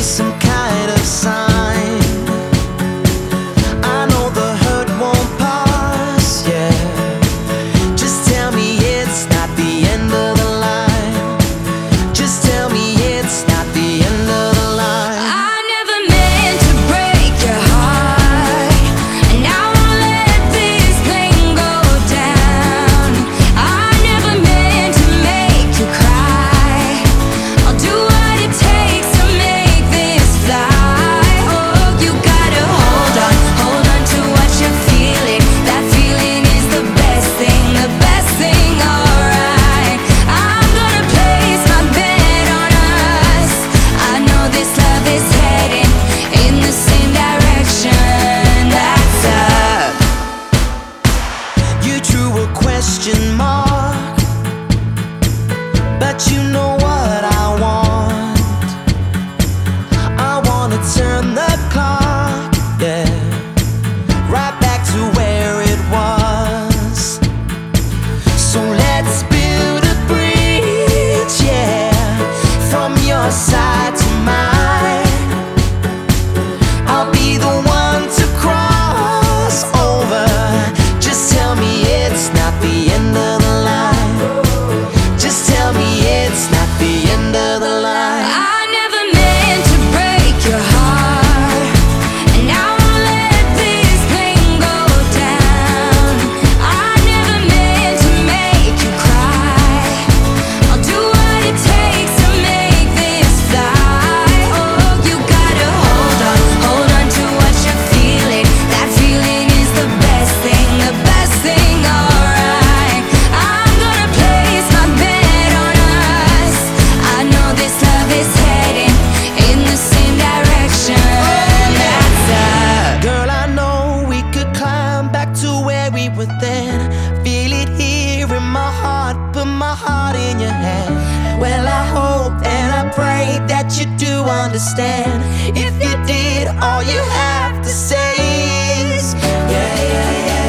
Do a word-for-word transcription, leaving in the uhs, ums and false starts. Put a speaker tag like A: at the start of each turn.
A: some kind of sign. I know the hurt won't pass, yeah. Just tell me it's not the end of the line. Just tell me it's not the end of the line.
B: I never meant to break your heart, and I won't let this pain go down. I never meant to make you cry. I'll do what it takes to make this fly. Oh, you gotta hold on, hold on to what you're feeling. That feeling is the best thing, the best thing, alright. I'm gonna place my bet on us. I know this love is heading in the same direction. That's up.
A: You drew a question mark, but you know what I want. I wanna turn the clock, yeah, right back to where it was. So let's build a bridge, yeah, from your side to mine. I'll be the one to cross over. Just tell me it's not the end of the line. Just tell me it's not the end of the line.
B: I never meant to break your heart, and I won't let this pain go down. I never meant to make you cry. I'll do what it takes to make this fly. Oh, you gotta hold on, hold on to what you're feeling. That feeling is the best thing, the best thing, alright. I'm gonna place my bet on us. I know this love is heading in the same direction. That's up.
A: Girl, I know we could climb back to where we were then. Feel it here in my heart, put my heart in your hand. Well, I hope and I pray that you do understand. If you did, all you have to say is yeah, yeah, yeah.